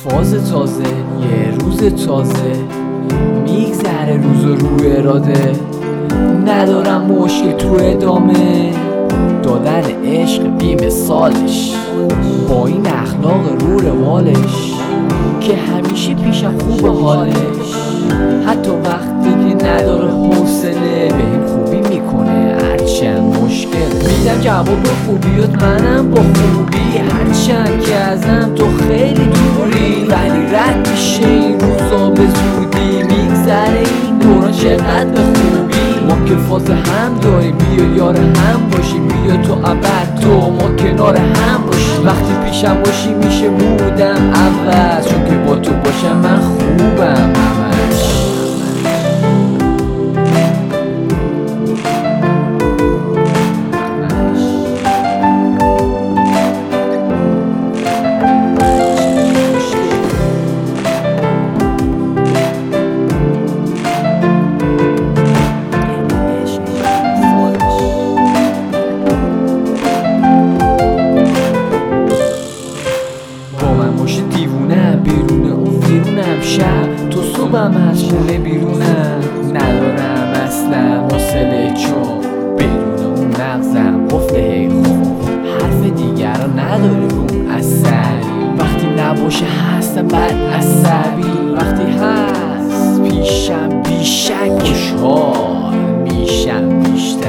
فاز تازه، یه روز تازه، میگذره روز و روی اراده. ندارم مشکل تو ادامه دادن عشق بی مثالش، با این اخلاق رو روالش که همیشه پیشم خوب حالش. حتی وقتی که نداره حوصله بهم خوبی میکنه هرچند مشکل. میدم جواب خوبیات منم با خوبی، هرچند که ازم تو خیلی دوری، ولی رد میشه این روزا به زودی. میگذره این دوران چقدر به خوبی، ما که فاز هم داریم، بیا یار هم باشیم، بیا تو ابد تو ما کنار هم باشیم. وقتی پیشم باشی میشه بودم عوض، چون که با تو باشم من خوبم همش. دیوونم بیرون اون بیرونم شب تو صبحم از خونه بیرونم. ندارم اصلا حوصله چون بدون اون مغزم قفله. هی خوب حرف دیگر نداره اون اثری، وقتی نباشه هستم بد عصبی. وقتی هست پیشم بیشک خوشحال میشم بیشتر.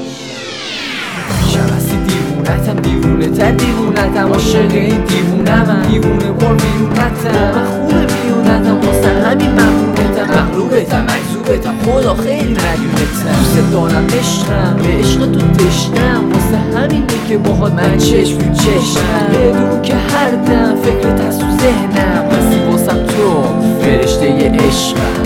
دیوونه تر دیوونتم، عاشق این دیوونم، دیوونه بار بیرونتم. من خوبه بیرونتم واسه همین ممنونتم، مغلوبتم مجذوبتم خدا خیلی مدیونتم. دوست دارم عشقم به عشق تو تشنم، واسه همینه که باهات من چشم تو چشمم. بدون که هر دم فکرت از تو ذهنم، بسی واسم تو فرشته عشقم.